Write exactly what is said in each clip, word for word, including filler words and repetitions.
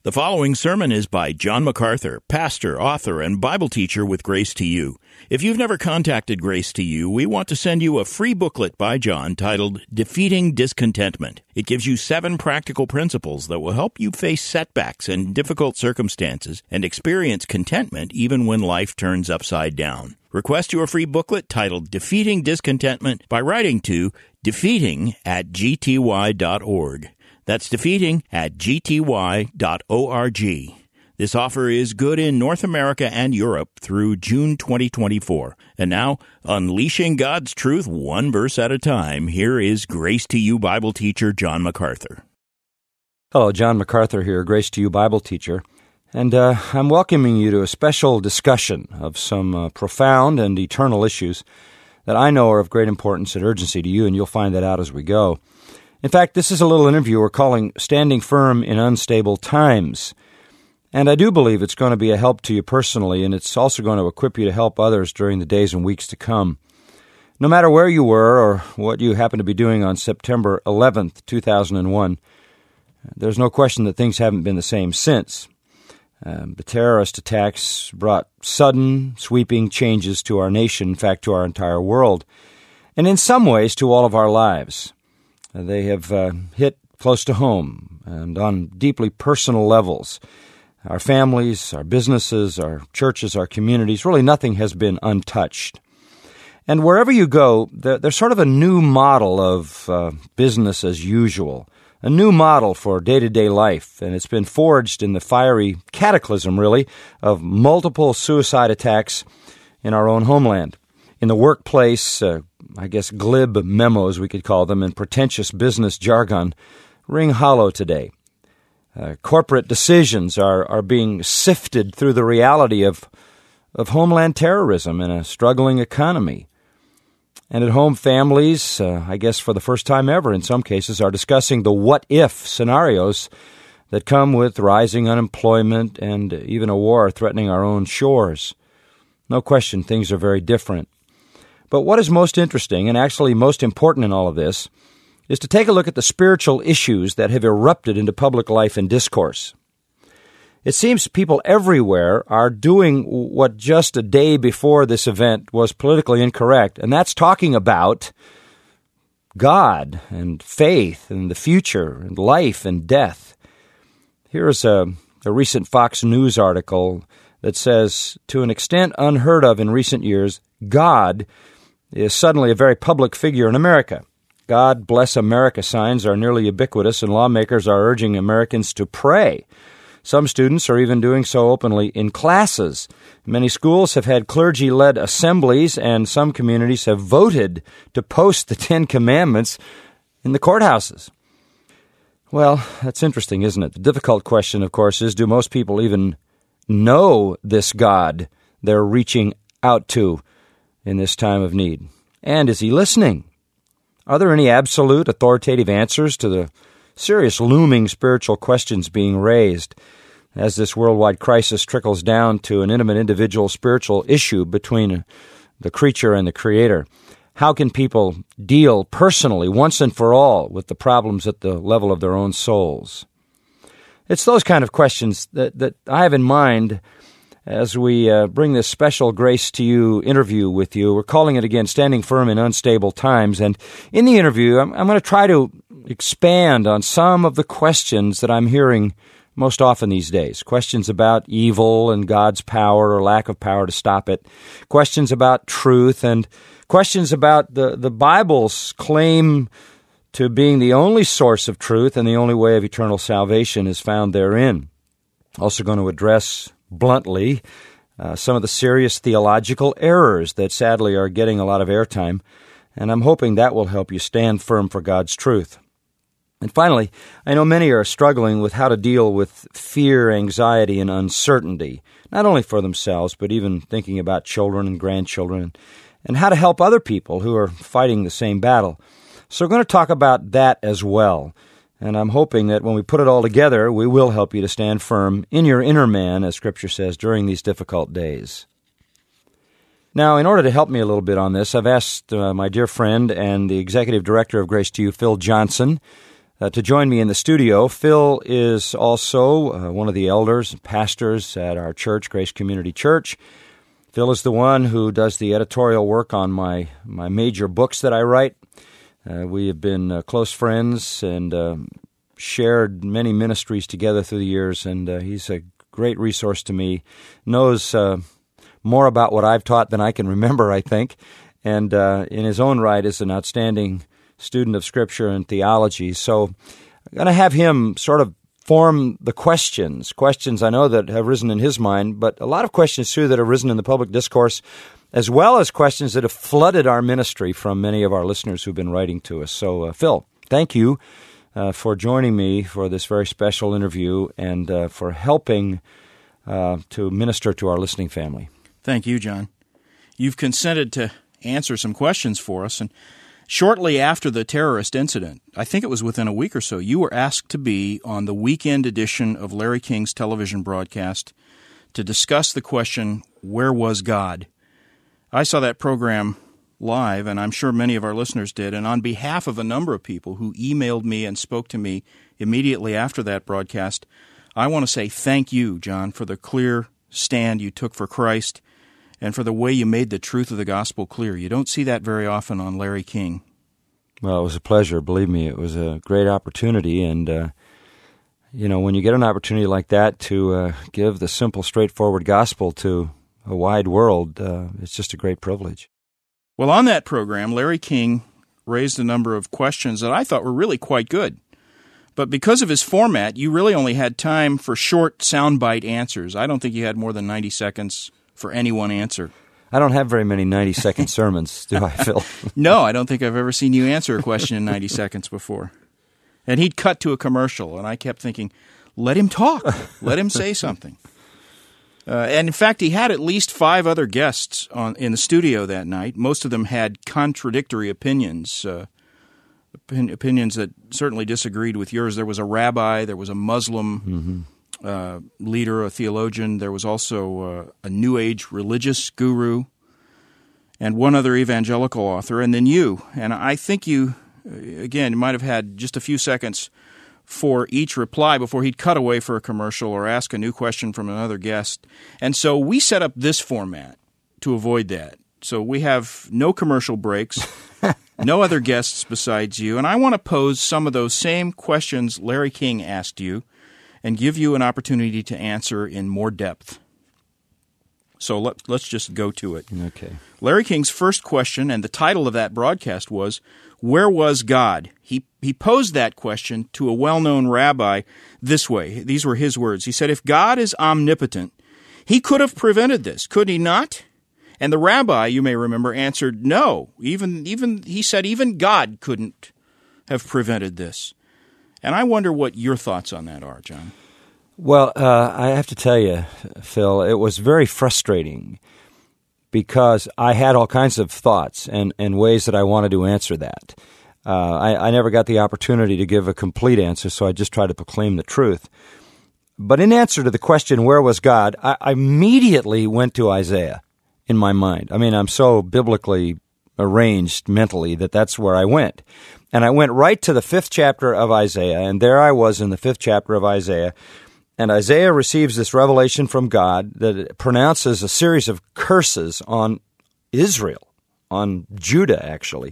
The following sermon is by John MacArthur, pastor, author, and Bible teacher with Grace to You. If you've never contacted Grace to You, we want to send you a free booklet by John titled Defeating Discontentment. It gives you seven practical principles that will help you face setbacks and difficult circumstances and experience contentment even when life turns upside down. Request your free booklet titled Defeating Discontentment by writing to defeating at g t y dot org. That's defeating at g t y dot org. This offer is good in North America and Europe through June twenty twenty-four. And now, unleashing God's truth one verse at a time, here is Grace to You Bible teacher John MacArthur. Hello, John MacArthur here, Grace to You Bible teacher. And uh, I'm welcoming you to a special discussion of some uh, profound and eternal issues that I know are of great importance and urgency to you, and you'll find that out as we go. In fact, this is a little interview we're calling Standing Firm in Unstable Times. And I do believe it's going to be a help to you personally, and it's also going to equip you to help others during the days and weeks to come. No matter where you were or what you happen to be doing on September eleventh, two thousand one, there's no question that things haven't been the same since. Um, the terrorist attacks brought sudden, sweeping changes to our nation, in fact, to our entire world, and in some ways to all of our lives. They have uh, hit close to home and on deeply personal levels. Our families, our businesses, our churches, our communities, really nothing has been untouched. And wherever you go, there, there's sort of a new model of uh, business as usual, a new model for day-to-day life, and it's been forged in the fiery cataclysm, really, of multiple suicide attacks in our own homeland. In the workplace, uh, I guess glib memos, we could call them, and pretentious business jargon ring hollow today. Uh, corporate decisions are, are being sifted through the reality of, of homeland terrorism and a struggling economy. And at home, families, uh, I guess for the first time ever in some cases, are discussing the what-if scenarios that come with rising unemployment and even a war threatening our own shores. No question, things are very different. But what is most interesting, and actually most important in all of this, is to take a look at the spiritual issues that have erupted into public life and discourse. It seems people everywhere are doing what just a day before this event was politically incorrect, and that's talking about God and faith and the future and life and death. Here's a, a recent Fox News article that says, to an extent unheard of in recent years, God is suddenly a very public figure in America. God Bless America signs are nearly ubiquitous, and lawmakers are urging Americans to pray. Some students are even doing so openly in classes. Many schools have had clergy-led assemblies, and some communities have voted to post the Ten Commandments in the courthouses. Well, that's interesting, isn't it? The difficult question, of course, is do most people even know this God they're reaching out to in this time of need? And is he listening? Are there any absolute authoritative answers to the serious looming spiritual questions being raised as this worldwide crisis trickles down to an intimate individual spiritual issue between the creature and the Creator? How can people deal personally, once and for all, with the problems at the level of their own souls? It's those kind of questions that, that I have in mind as we uh, bring this special Grace to You interview with you. We're calling it, again, Standing Firm in Unstable Times. And in the interview, I'm, I'm going to try to expand on some of the questions that I'm hearing most often these days. Questions about evil and God's power or lack of power to stop it. Questions about truth and questions about the, the Bible's claim to being the only source of truth and the only way of eternal salvation is found therein. Also going to address bluntly uh, some of the serious theological errors that sadly are getting a lot of airtime, and I'm hoping that will help you stand firm for God's truth. And finally, I know many are struggling with how to deal with fear, anxiety, and uncertainty, not only for themselves, but even thinking about children and grandchildren, and how to help other people who are fighting the same battle. So we're going to talk about that as well. And I'm hoping that when we put it all together, we will help you to stand firm in your inner man, as Scripture says, during these difficult days. Now, in order to help me a little bit on this, I've asked uh, my dear friend and the Executive Director of Grace to You, Phil Johnson, uh, to join me in the studio. Phil is also uh, one of the elders and pastors at our church, Grace Community Church. Phil is the one who does the editorial work on my, my major books that I write. Uh, we have been uh, close friends and uh, shared many ministries together through the years, and uh, he's a great resource to me. Knows uh, more about what I've taught than I can remember, I think, and uh, in his own right is an outstanding student of Scripture and theology. So I'm going to have him sort of form the questions, questions I know that have risen in his mind, but a lot of questions, too, that have risen in the public discourse, as well as questions that have flooded our ministry from many of our listeners who've been writing to us. So, uh, Phil, thank you uh, for joining me for this very special interview and uh, for helping uh, to minister to our listening family. Thank you, John. You've consented to answer some questions for us, and shortly after the terrorist incident, I think it was within a week or so, you were asked to be on the weekend edition of Larry King's television broadcast to discuss the question, where was God? I saw that program live, and I'm sure many of our listeners did, and on behalf of a number of people who emailed me and spoke to me immediately after that broadcast, I want to say thank you, John, for the clear stand you took for Christ and for the way you made the truth of the gospel clear. You don't see that very often on Larry King. Well, it was a pleasure. Believe me, it was a great opportunity. And, uh, you know, when you get an opportunity like that to uh, give the simple, straightforward gospel to a wide world, uh, it's just a great privilege. Well, on that program, Larry King raised a number of questions that I thought were really quite good. But because of his format, you really only had time for short soundbite answers. I don't think you had more than ninety seconds for any one answer. I don't have very many ninety-second sermons, do I, Phil? No, I don't think I've ever seen you answer a question in ninety seconds before. And he'd cut to a commercial, and I kept thinking, let him talk. Let him say something. Uh, and in fact, he had at least five other guests on in the studio that night. Most of them had contradictory opinions, uh, opin- opinions that certainly disagreed with yours. There was a rabbi, there was a Muslim mm-hmm. uh, leader, a theologian. There was also uh, a New Age religious guru, and one other evangelical author, and then you. And I think you, again, you might have had just a few seconds for each reply before he'd cut away for a commercial or ask a new question from another guest. And so we set up this format to avoid that. So we have no commercial breaks, no other guests besides you, and I want to pose some of those same questions Larry King asked you and give you an opportunity to answer in more depth. So let, let's just go to it. Okay. Larry King's first question, and the title of that broadcast was, where was God? He he posed that question to a well-known rabbi this way. These were his words. He said, if God is omnipotent, he could have prevented this, could he not? And the rabbi, you may remember, answered, no. Even even he said even God couldn't have prevented this. And I wonder what your thoughts on that are, John. Well, uh, I have to tell you, Phil, it was very frustrating because I had all kinds of thoughts and, and ways that I wanted to answer that. Uh, I, I never got the opportunity to give a complete answer, so I just tried to proclaim the truth. But in answer to the question, where was God, I, I immediately went to Isaiah in my mind. I mean, I'm so biblically arranged mentally that that's where I went. And I went right to the fifth chapter of Isaiah, and there I was in the fifth chapter of Isaiah. And Isaiah receives this revelation from God that pronounces a series of curses on Israel, on Judah, actually,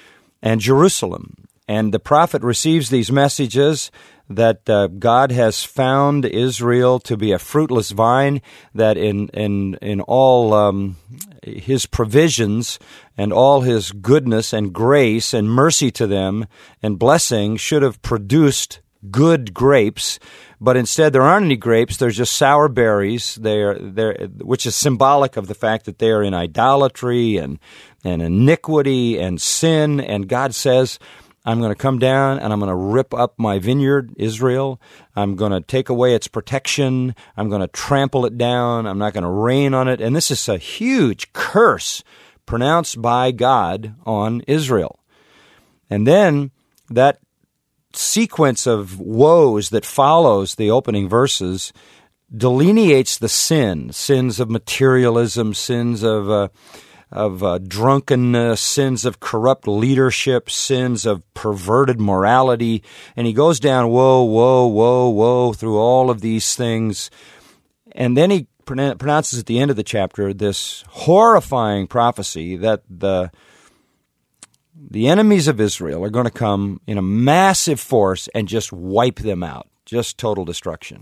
and Jerusalem. And the prophet receives these messages that uh, God has found Israel to be a fruitless vine, that in in in all um, his provisions and all his goodness and grace and mercy to them and blessing should have produced good grapes, but instead there aren't any grapes. There's just sour berries. They're they're which is symbolic of the fact that they are in idolatry and and iniquity and sin. And God says, I'm going to come down and I'm going to rip up my vineyard, Israel. I'm going to take away its protection. I'm going to trample it down. I'm not going to rain on it. And this is a huge curse pronounced by God on Israel. And then that sequence of woes that follows the opening verses delineates the sin, sins of materialism, sins of uh, of uh, drunkenness, sins of corrupt leadership, sins of perverted morality. And he goes down, whoa, whoa, whoa, whoa, through all of these things. And then he pronounces at the end of the chapter this horrifying prophecy that the the enemies of Israel are going to come in a massive force and just wipe them out, just total destruction.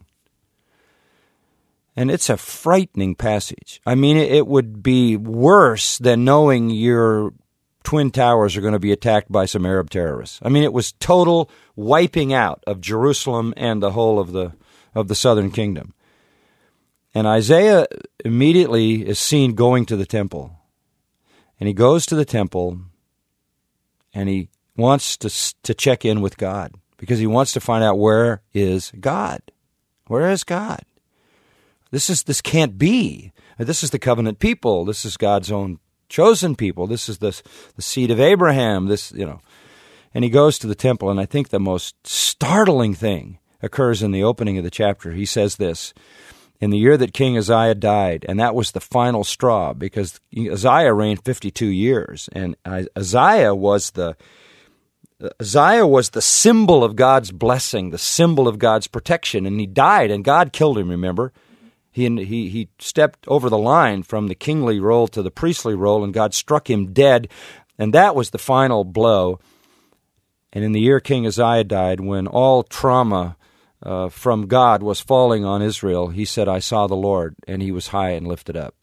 And it's a frightening passage. I mean, it would be worse than knowing your Twin Towers are going to be attacked by some Arab terrorists. I mean, it was total wiping out of Jerusalem and the whole of the of the southern kingdom. And Isaiah immediately is seen going to the temple. And he goes to the temple, and he wants to to check in with God, because he wants to find out, where is God? Where is God? This is this can't be. This is the covenant people. This is God's own chosen people. This is the the seed of Abraham. This, you know. And he goes to the temple, and I think the most startling thing occurs in the opening of the chapter. He says this: in the year that King Uzziah died, and that was the final straw, because Uzziah reigned fifty-two years, and Uzziah was the Uzziah was the symbol of God's blessing, the symbol of God's protection, and he died, and God killed him, remember? He, he, he stepped over the line from the kingly role to the priestly role, and God struck him dead, and that was the final blow. And in the year King Uzziah died, when all trauma Uh, from God was falling on Israel, he said, I saw the Lord, and he was high and lifted up.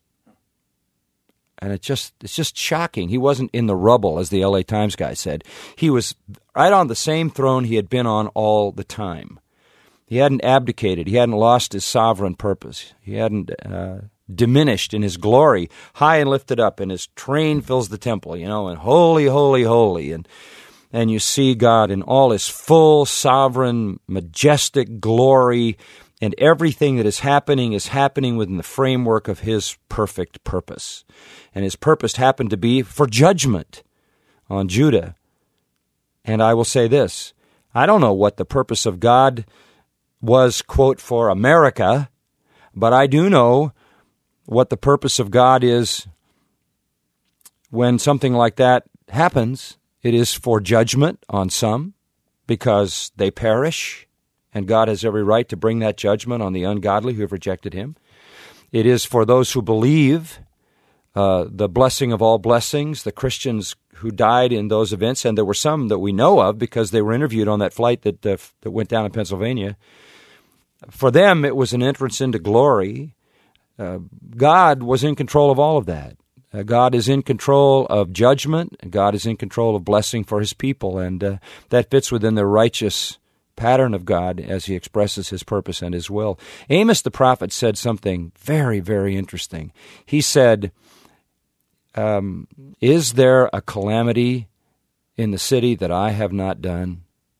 And it just it's just shocking. He wasn't in the rubble, as the L A Times guy said. He was right on the same throne he had been on all the time. He hadn't abdicated. He hadn't lost his sovereign purpose. He hadn't uh, diminished in his glory, high and lifted up, and his train fills the temple, you know, and holy, holy, holy, and And you see God in all his full, sovereign, majestic glory, and everything that is happening is happening within the framework of his perfect purpose. And his purpose happened to be for judgment on Judah. And I will say this: I don't know what the purpose of God was, quote, for America, but I do know what the purpose of God is when something like that happens. It is for judgment on some, because they perish, and God has every right to bring that judgment on the ungodly who have rejected him. It is for those who believe uh, the blessing of all blessings, the Christians who died in those events, and there were some that we know of because they were interviewed on that flight that, uh, that went down in Pennsylvania. For them, it was an entrance into glory. Uh, God was in control of all of that. Uh, God is in control of judgment, and God is in control of blessing for his people, and uh, that fits within the righteous pattern of God as he expresses his purpose and his will. Amos the prophet said something very, very interesting. He said, um, is there a calamity in the city that I have not done?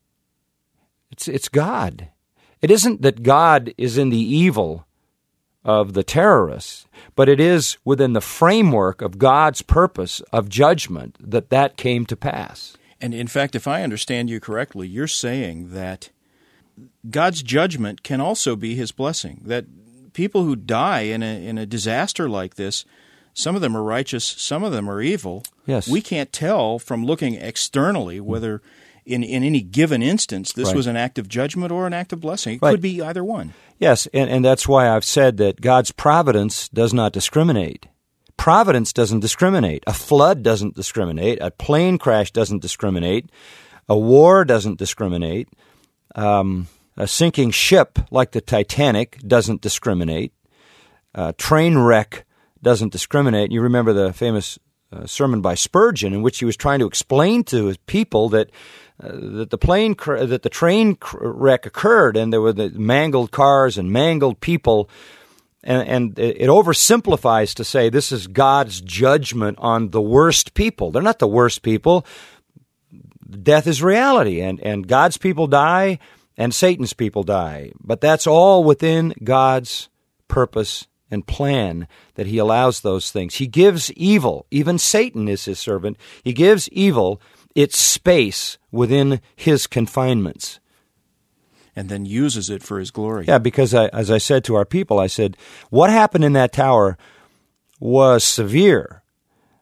It's, it's God. It isn't that God is in the evil of the terrorists, but it is within the framework of God's purpose of judgment that that came to pass. And in fact, if I understand you correctly, you're saying that God's judgment can also be his blessing, that people who die in a in a disaster like this, some of them are righteous, some of them are evil. Yes. We can't tell from looking externally whether in, in any given instance this Right. was an act of judgment or an act of blessing. It Right. could be either one. Yes, and, and that's why I've said that God's providence does not discriminate. Providence doesn't discriminate. A flood doesn't discriminate. A plane crash doesn't discriminate. A war doesn't discriminate. Um, a sinking ship like the Titanic doesn't discriminate. A train wreck doesn't discriminate. You remember the famous uh, sermon by Spurgeon in which he was trying to explain to his people that Uh, that the plane, cr- that the train cr- wreck occurred, and there were the mangled cars and mangled people, and, and it, it oversimplifies to say this is God's judgment on the worst people. They're not the worst people. Death is reality, and, and God's people die, and Satan's people die. But that's all within God's purpose and plan, that he allows those things. He gives evil, even Satan is his servant, he gives evil its space within his confinements. And then uses it for his glory. Yeah, because I, as I said to our people, I said, what happened in that tower was severe.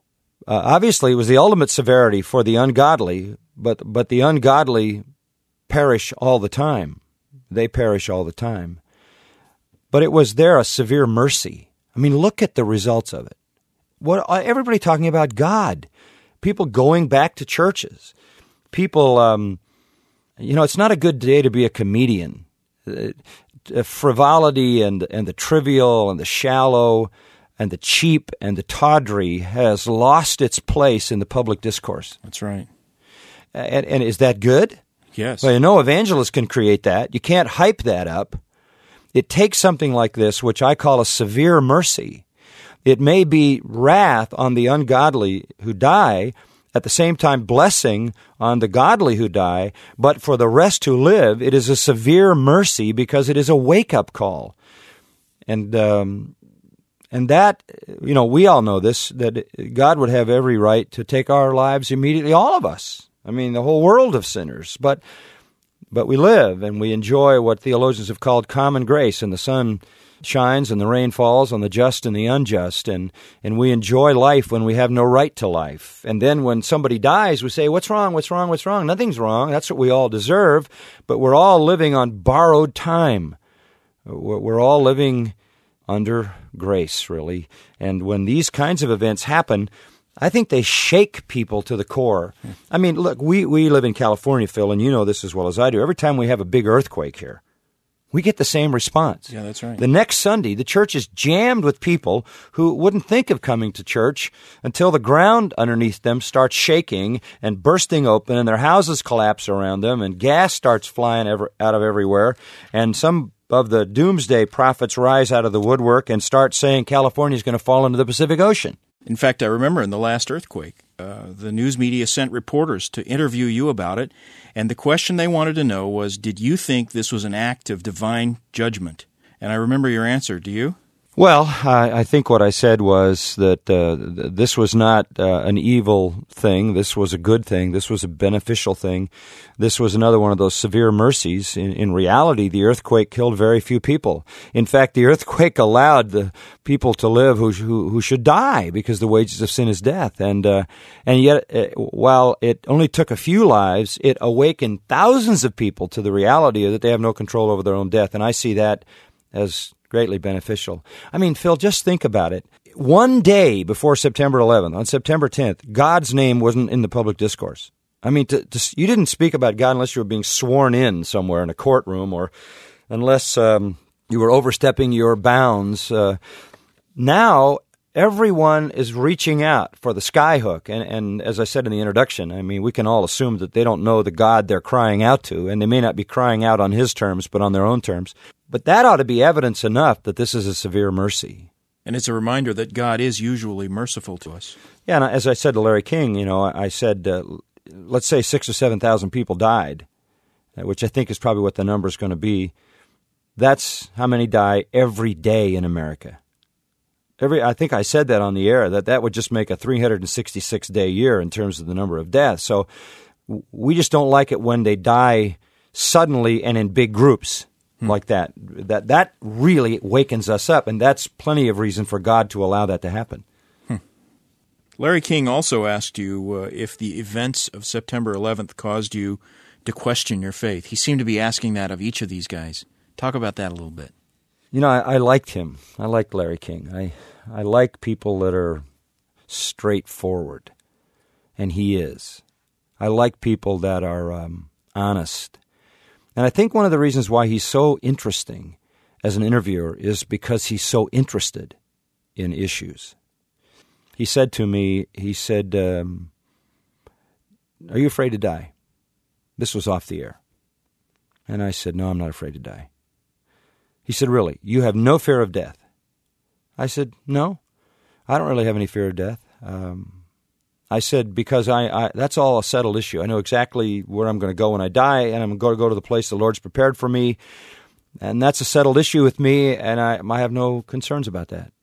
Uh, obviously, it was the ultimate severity for the ungodly, but but the ungodly perish all the time. They perish all the time. But it was there a severe mercy. I mean, look at the results of it. What everybody talking about God, people going back to churches, people. Um, you know, it's not a good day to be a comedian. Uh, frivolity and and the trivial and the shallow and the cheap and the tawdry has lost its place in the public discourse. That's right. And, and is that good? Yes. Well, no evangelists can create that. You can't hype that up. It takes something like this, which I call a severe mercy. It may be wrath on the ungodly who die, at the same time blessing on the godly who die, but for the rest who live, it is a severe mercy because it is a wake-up call. And um, and that, you know, we all know this, that God would have every right to take our lives immediately, all of us. I mean, the whole world of sinners. But but we live and we enjoy what theologians have called common grace, and the sun shines and the rain falls on the just and the unjust, and, and we enjoy life when we have no right to life. And then when somebody dies, we say, what's wrong, what's wrong, what's wrong? Nothing's wrong. That's what we all deserve, but we're all living on borrowed time. We're, we're all living under grace, really. And when these kinds of events happen, I think they shake people to the core. I mean, look, we, we live in California, Phil, and you know this as well as I do. Every time we have a big earthquake here, we get the same response. Yeah, that's right. The next Sunday, the church is jammed with people who wouldn't think of coming to church until the ground underneath them starts shaking and bursting open, and their houses collapse around them, and gas starts flying ever, out of everywhere, and some of the doomsday prophets rise out of the woodwork and start saying California's going to fall into the Pacific Ocean. In fact, I remember in the last earthquake, uh, the news media sent reporters to interview you about it, and the question they wanted to know was, did you think this was an act of divine judgment? And I remember your answer. Do you? Well, I, I think what I said was that uh, th- this was not uh, an evil thing. This was a good thing. This was a beneficial thing. This was another one of those severe mercies. In, in reality, the earthquake killed very few people. In fact, the earthquake allowed the people to live who who, who should die, because the wages of sin is death. And uh, and yet, uh, while it only took a few lives, it awakened thousands of people to the reality that they have no control over their own death. And I see that as greatly beneficial. I mean, Phil, just think about it. One day before September eleventh, on September tenth, God's name wasn't in the public discourse. I mean, to, to, you didn't speak about God unless you were being sworn in somewhere in a courtroom, or unless um, you were overstepping your bounds. Uh, now, everyone is reaching out for the skyhook. And, and as I said in the introduction, I mean, we can all assume that they don't know the God they're crying out to, and they may not be crying out on his terms, but on their own terms. But that ought to be evidence enough that this is a severe mercy. And it's a reminder that God is usually merciful to us. Yeah, and as I said to Larry King, you know, I said, uh, let's say six or seven thousand people died, which I think is probably what the number is going to be. That's how many die every day in America. Every, I think I said that on the air, that that would just make a three hundred sixty-six day year in terms of the number of deaths. So we just don't like it when they die suddenly and in big groups. Like that. That that really wakens us up, and that's plenty of reason for God to allow that to happen. Hmm. Larry King also asked you uh, if the events of September eleventh caused you to question your faith. He seemed to be asking that of each of these guys. Talk about that a little bit. You know, I, I liked him. I liked Larry King. I I like people that are straightforward, and he is. I like people that are um, honest. And I think one of the reasons why he's so interesting as an interviewer is because he's so interested in issues. He said to me, he said, um, are you afraid to die? This was off the air. And I said, no, I'm not afraid to die. He said, really, you have no fear of death? I said, no, I don't really have any fear of death. Um I said, because I, I that's all a settled issue. I know exactly where I'm going to go when I die, and I'm going to go to the place the Lord's prepared for me, and that's a settled issue with me, and I, I have no concerns about that.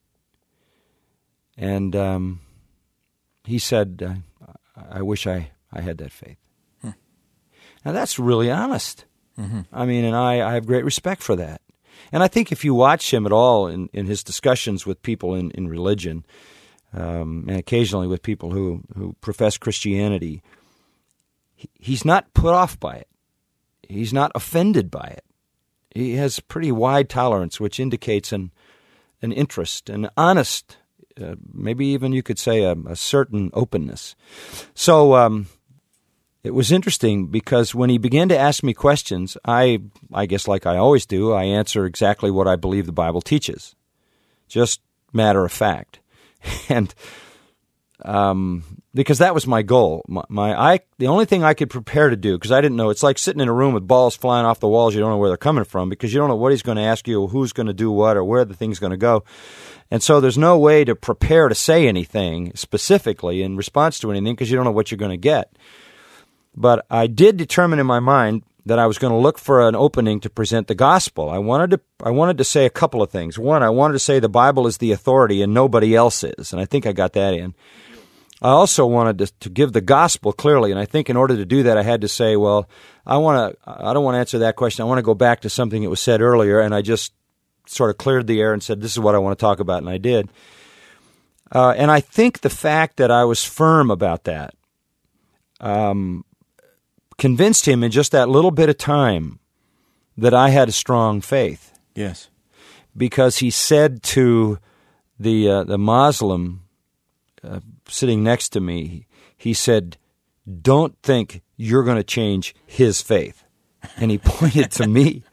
And um, he said, uh, I wish I, I had that faith. Hmm. Now, that's really honest. Mm-hmm. I mean, and I, I have great respect for that. And I think if you watch him at all in, in his discussions with people in, in religion, um, and occasionally with people who, who profess Christianity, he, he's not put off by it. He's not offended by it. He has pretty wide tolerance, which indicates an an interest, an honest, uh, maybe even you could say a, a certain openness. So um, it was interesting because when he began to ask me questions, I, I guess like I always do, I answer exactly what I believe the Bible teaches, just matter of fact. And um, because that was my goal. My, my I the only thing I could prepare to do, because I didn't know, it's like sitting in a room with balls flying off the walls. You don't know where they're coming from because you don't know what he's going to ask you, or who's going to do what, or where the thing's going to go. And so there's no way to prepare to say anything specifically in response to anything because you don't know what you're going to get. But I did determine in my mind that I was going to look for an opening to present the gospel. I wanted to I wanted to say a couple of things. One, I wanted to say the Bible is the authority and nobody else is, and I think I got that in. I also wanted to, to give the gospel clearly, and I think in order to do that, I had to say, well, I want to. I don't want to answer that question. I want to go back to something that was said earlier, and I just sort of cleared the air and said, this is what I want to talk about, and I did. Uh, and I think the fact that I was firm about that um, convinced him in just that little bit of time that I had a strong faith. Yes. Because he said to the uh, the Muslim Uh, sitting next to me, he said, don't think you're going to change his faith. And he pointed to me.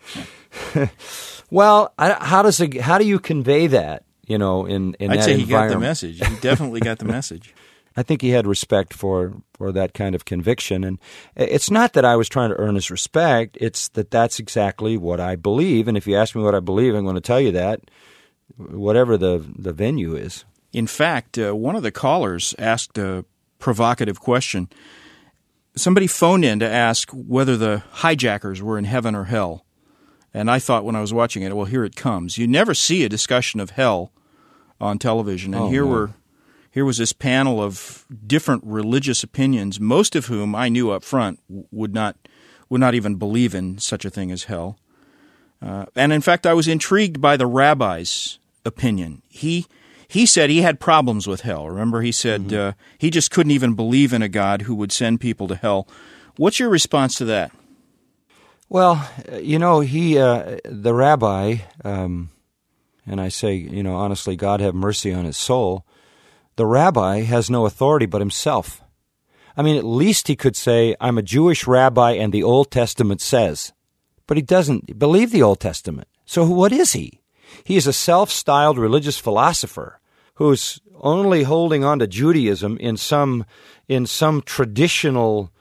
Well, I, how does it, how do you convey that, you know, in, in I'd that say he environment? got the message. He definitely got the message. I think he had respect for, for that kind of conviction. And it's not that I was trying to earn his respect. It's that that's exactly what I believe. And if you ask me what I believe, I'm going to tell you that, whatever the, the venue is. In fact, uh, one of the callers asked a provocative question. Somebody phoned in to ask whether the hijackers were in heaven or hell. And I thought when I was watching it, well, here it comes. You never see a discussion of hell on television. And oh, here no. were here was this panel of different religious opinions, most of whom I knew up front would not would not even believe in such a thing as hell. Uh, and in fact, I was intrigued by the rabbi's opinion. He He said he had problems with hell. Remember, he said mm-hmm. uh, he just couldn't even believe in a God who would send people to hell. What's your response to that? Well, you know, he, uh, the rabbi, um, and I say, you know, honestly, God have mercy on his soul, the rabbi has no authority but himself. I mean, at least he could say, I'm a Jewish rabbi and the Old Testament says. But he doesn't believe the Old Testament. So what is he? He is a self-styled religious philosopher who's only holding on to Judaism in some in some traditional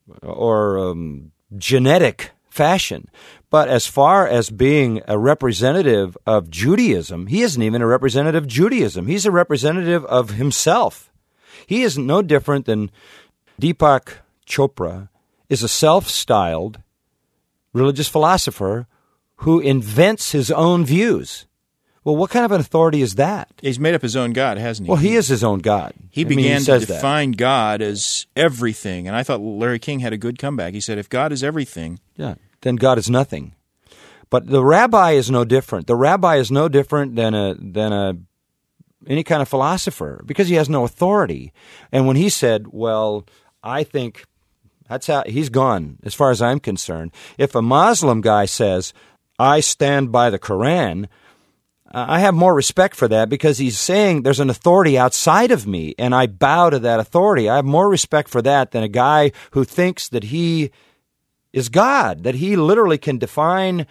or um, genetic fashion. But as far as being a representative of Judaism, he isn't even a representative of Judaism. He's a representative of himself. He is no different than Deepak Chopra is a self-styled religious philosopher who invents his own views. Well, what kind of an authority is that? He's made up his own God, hasn't he? Well, he is his own God. He I mean, began he to says define that. God as everything, and I thought Larry King had a good comeback. He said, if God is everything... Yeah, then God is nothing. But the rabbi is no different. The rabbi is no different than a than a any kind of philosopher because he has no authority. And when he said, well, I think that's how he's gone as far as I'm concerned. If a Muslim guy says, I stand by the Quran, I have more respect for that because he's saying there's an authority outside of me and I bow to that authority. I have more respect for that than a guy who thinks that he is God, that he literally can define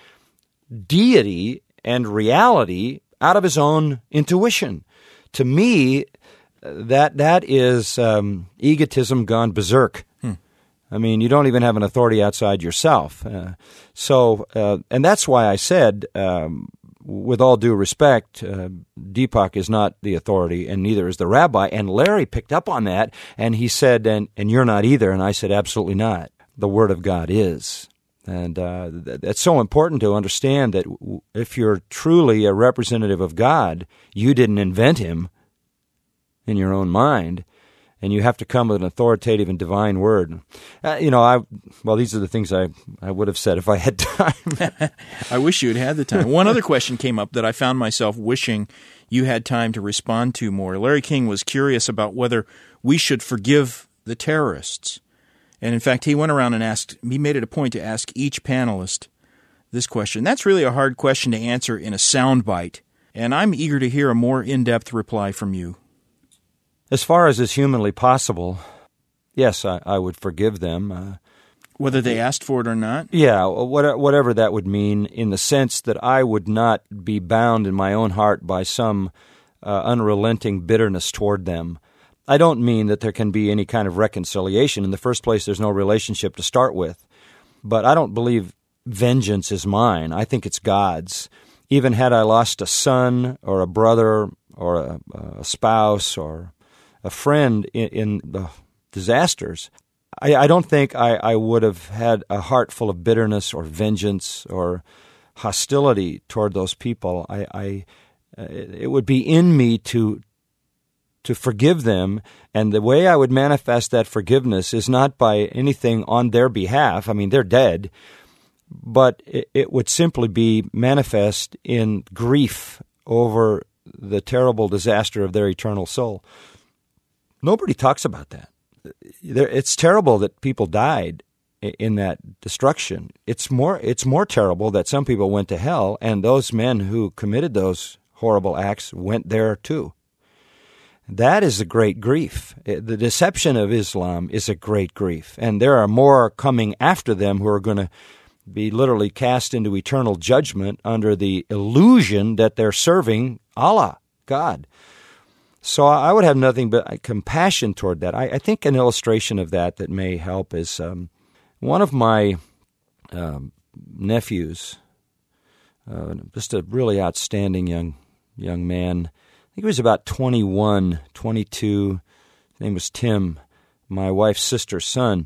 deity and reality out of his own intuition. To me, that that is um, egotism gone berserk. Hmm. I mean, you don't even have an authority outside yourself. Uh, so, uh, and that's why I said, um, with all due respect, uh, Deepak is not the authority, and neither is the rabbi. And Larry picked up on that, and he said, and, and you're not either. And I said, absolutely not. The Word of God is. And uh, it's so important to understand that if you're truly a representative of God, you didn't invent him in your own mind, and you have to come with an authoritative and divine word. Uh, you know, I well, these are the things I, I would have said if I had time. I wish you had had the time. One other question came up that I found myself wishing you had time to respond to more. Larry King was curious about whether we should forgive the terrorists. And in fact, he went around and asked, he made it a point to ask each panelist this question. That's really a hard question to answer in a soundbite, and I'm eager to hear a more in-depth reply from you. As far as is humanly possible, yes, I, I would forgive them. Uh, Whether they asked for it or not? Yeah, what, whatever that would mean, in the sense that I would not be bound in my own heart by some uh, unrelenting bitterness toward them. I don't mean that there can be any kind of reconciliation. In the first place, there's no relationship to start with. But I don't believe vengeance is mine. I think it's God's. Even had I lost a son or a brother or a, a spouse or a friend in, in the disasters, I, I don't think I, I would have had a heart full of bitterness or vengeance or hostility toward those people. I, I it would be in me to to forgive them, and the way I would manifest that forgiveness is not by anything on their behalf. I mean, they're dead, but it, it would simply be manifest in grief over the terrible disaster of their eternal soul. Nobody talks about that. It's terrible that people died in that destruction. It's more it's more terrible that some people went to hell, and those men who committed those horrible acts went there too. That is a great grief. The deception of Islam is a great grief, and there are more coming after them who are going to be literally cast into eternal judgment under the illusion that they're serving Allah, God. So I would have nothing but compassion toward that. I, I think an illustration of that that may help is um, one of my um, nephews, uh, just a really outstanding young young man. I think he was about twenty-one, twenty-two. His name was Tim, my wife's sister's son.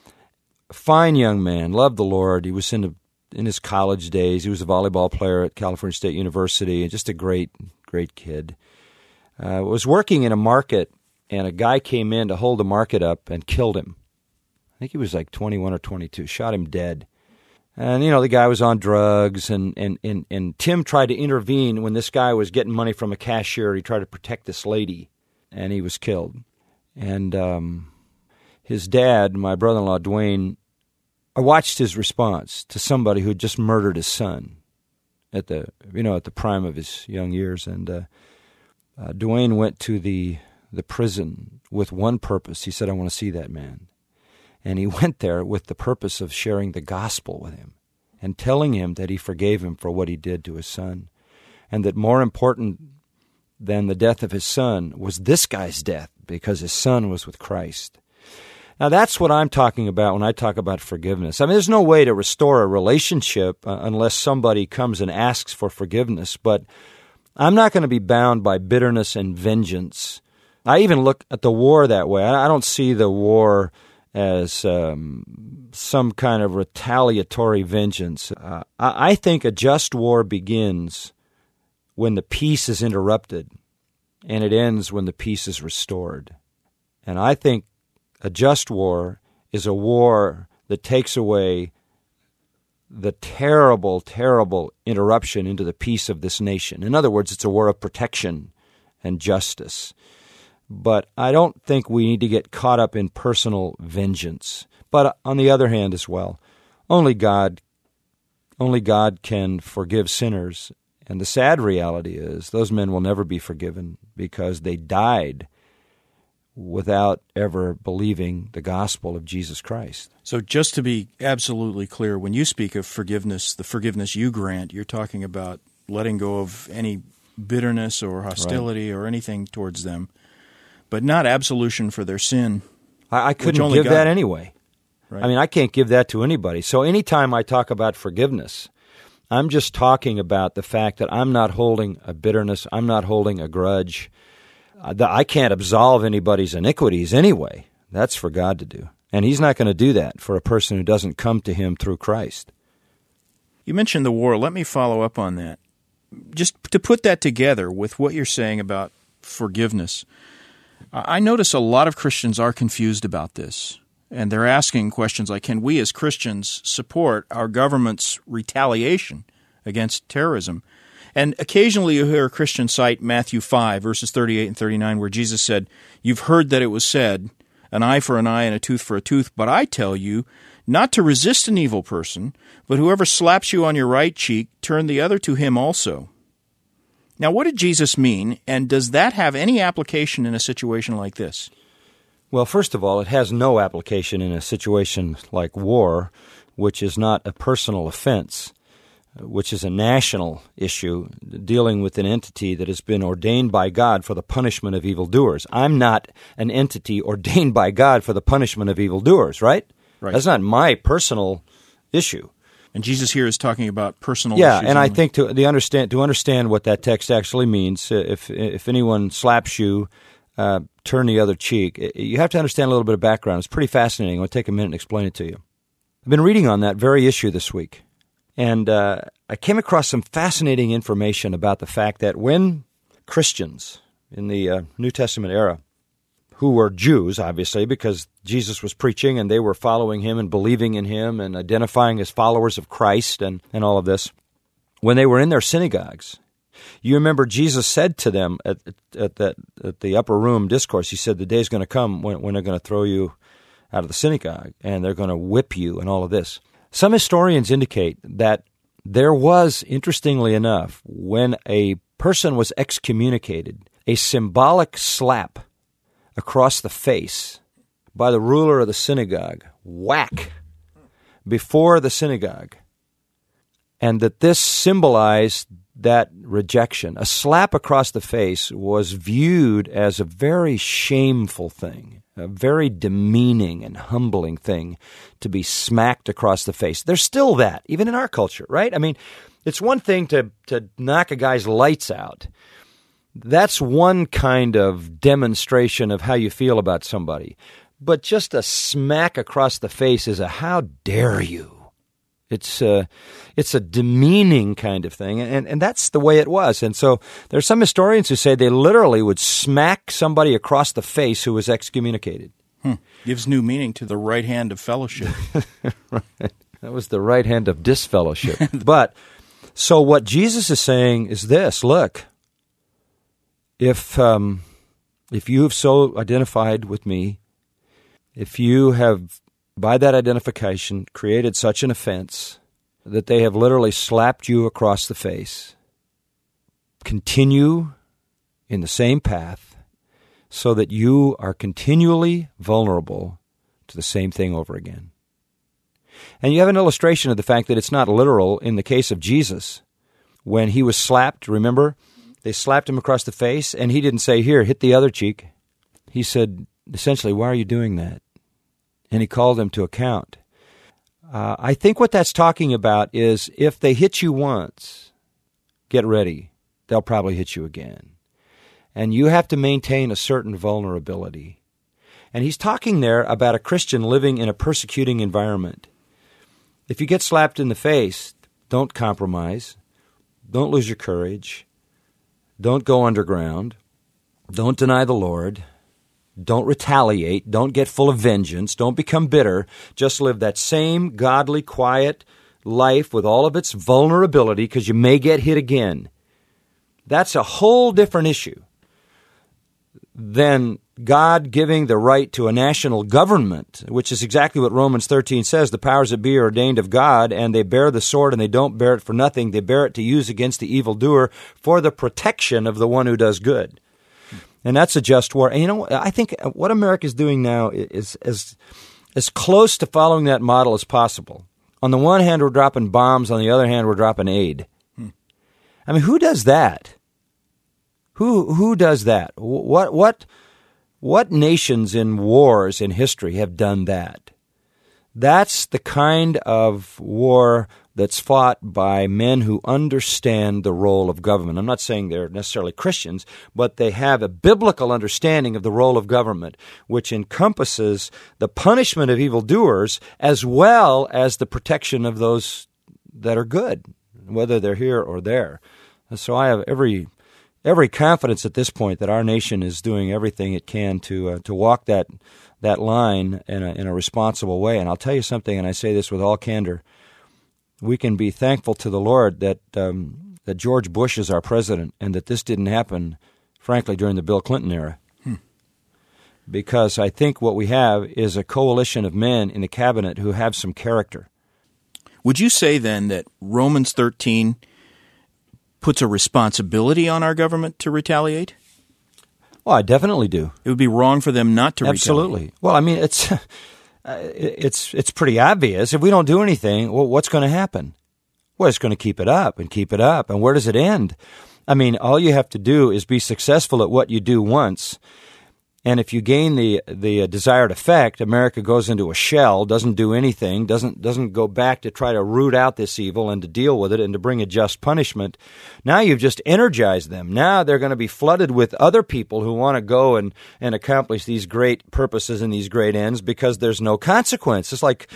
A fine young man, loved the Lord. He was in, a, in his college days. He was a volleyball player at California State University, and just a great, great kid. Uh, was working in a market, and a guy came in to hold the market up and killed him. I think he was like twenty-one or twenty-two, shot him dead. And, you know, the guy was on drugs, and, and, and, and Tim tried to intervene when this guy was getting money from a cashier. He tried to protect this lady, and he was killed. And um, his dad, my brother-in-law, Dwayne, I watched his response to somebody who had just murdered his son at the, you know, at the prime of his young years, and uh, Uh, Dwayne went to the the prison with one purpose. He said, I want to see that man. And he went there with the purpose of sharing the gospel with him and telling him that he forgave him for what he did to his son, and that more important than the death of his son was this guy's death, because his son was with Christ. Now, that's what I'm talking about when I talk about forgiveness. I mean, there's no way to restore a relationship uh, unless somebody comes and asks for forgiveness, but I'm not going to be bound by bitterness and vengeance. I even look at the war that way. I don't see the war as um, some kind of retaliatory vengeance. Uh, I think a just war begins when the peace is interrupted, and it ends when the peace is restored. And I think a just war is a war that takes away the terrible, terrible interruption into the peace of this nation. In other words, it's a war of protection and justice. But I don't think we need to get caught up in personal vengeance. But on the other hand as well, only God, only God can forgive sinners. And the sad reality is those men will never be forgiven because they died without ever believing the gospel of Jesus Christ. So just to be absolutely clear, when you speak of forgiveness, the forgiveness you grant, you're talking about letting go of any bitterness or hostility right. or anything towards them, but not absolution for their sin. I, I couldn't give God, that anyway. Right. I mean, I can't give that to anybody. So anytime I talk about forgiveness, I'm just talking about the fact that I'm not holding a bitterness, I'm not holding a grudge. I can't absolve anybody's iniquities anyway. That's for God to do. And He's not going to do that for a person who doesn't come to Him through Christ. You mentioned the war. Let me follow up on that. Just to put that together with what you're saying about forgiveness. I notice a lot of Christians are confused about this, and they're asking questions like, can we as Christians support our government's retaliation against terrorism? And occasionally you hear a Christian cite Matthew five, verses thirty-eight and thirty-nine, where Jesus said, "You've heard that it was said, an eye for an eye and a tooth for a tooth, but I tell you not to resist an evil person, but whoever slaps you on your right cheek, turn the other to him also." Now, what did Jesus mean, and does that have any application in a situation like this? Well, first of all, it has no application in a situation like war, which is not a personal offense, which is a national issue dealing with an entity that has been ordained by God for the punishment of evildoers. I'm not an entity ordained by God for the punishment of evildoers, right? Right. That's not my personal issue. And Jesus here is talking about personal yeah, issues. Yeah, and only. I think to the understand to understand what that text actually means, uh, if if anyone slaps you, uh, turn the other cheek. You have to understand a little bit of background. It's pretty fascinating. I'll take a minute and explain it to you. I've been reading on that very issue this week, and uh, I came across some fascinating information about the fact that when Christians in the uh, New Testament era, who were Jews, obviously, because Jesus was preaching and they were following him and believing in him and identifying as followers of Christ and, and all of this, when they were in their synagogues, you remember Jesus said to them at, at, that, at the upper room discourse, he said, the day's going to come when, when they're going to throw you out of the synagogue and they're going to whip you and all of this. Some historians indicate that there was, interestingly enough, when a person was excommunicated, a symbolic slap across the face by the ruler of the synagogue, whack, before the synagogue, and that this symbolized that rejection. A slap across the face was viewed as a very shameful thing, a very demeaning and humbling thing to be smacked across the face. There's still that, even in our culture, right? I mean, it's one thing to, to knock a guy's lights out. That's one kind of demonstration of how you feel about somebody. But just a smack across the face is a how dare you. It's a, it's a demeaning kind of thing, and, and that's the way it was. And so there's some historians who say they literally would smack somebody across the face who was excommunicated. Hmm. Gives new meaning to the right hand of fellowship. Right. That was the right hand of disfellowship. But, so what Jesus is saying is this, look, If um, if you have so identified with me, if you have, by that identification, created such an offense that they have literally slapped you across the face, continue in the same path so that you are continually vulnerable to the same thing over again. And you have an illustration of the fact that it's not literal in the case of Jesus. When he was slapped, remember? They slapped him across the face, and he didn't say, here, hit the other cheek. He said, essentially, why are you doing that? And he called them to account. Uh, I think what that's talking about is if they hit you once, get ready. They'll probably hit you again. And you have to maintain a certain vulnerability. And he's talking there about a Christian living in a persecuting environment. If you get slapped in the face, don't compromise. Don't lose your courage. Don't go underground. Don't deny the Lord. Don't retaliate. Don't get full of vengeance. Don't become bitter. Just live that same godly, quiet life with all of its vulnerability because you may get hit again. That's a whole different issue than God giving the right to a national government, which is exactly what Romans thirteen says. The powers that be are ordained of God, and they bear the sword, and they don't bear it for nothing. They bear it to use against the evildoer for the protection of the one who does good. And that's a just war. And you know, I think what America is doing now is as, as close to following that model as possible. On the one hand, we're dropping bombs. On the other hand, we're dropping aid. Hmm. I mean, who does that? Who who does that? What what what nations in wars in history have done that? That's the kind of war that's fought by men who understand the role of government. I'm not saying they're necessarily Christians, but they have a biblical understanding of the role of government, which encompasses the punishment of evildoers as well as the protection of those that are good, whether they're here or there. And so I have every every confidence at this point that our nation is doing everything it can to uh, to walk that that line in a, in a responsible way. And I'll tell you something, and I say this with all candor, we can be thankful to the Lord that um, that George Bush is our president and that this didn't happen, frankly, during the Bill Clinton era. Hmm. Because I think what we have is a coalition of men in the cabinet who have some character. Would you say then that Romans thirteen puts a responsibility on our government to retaliate? Well, I definitely do. It would be wrong for them not to Absolutely. retaliate. Well, I mean, it's uh, it's it's pretty obvious. If we don't do anything, well, what's going to happen? Well, it's going to keep it up and keep it up. And where does it end? I mean, all you have to do is be successful at what you do once. And if you gain the the desired effect, America goes into a shell, doesn't do anything, doesn't doesn't go back to try to root out this evil and to deal with it and to bring a just punishment. Now you've just energized them. Now they're going to be flooded with other people who want to go and, and accomplish these great purposes and these great ends because there's no consequence. It's like,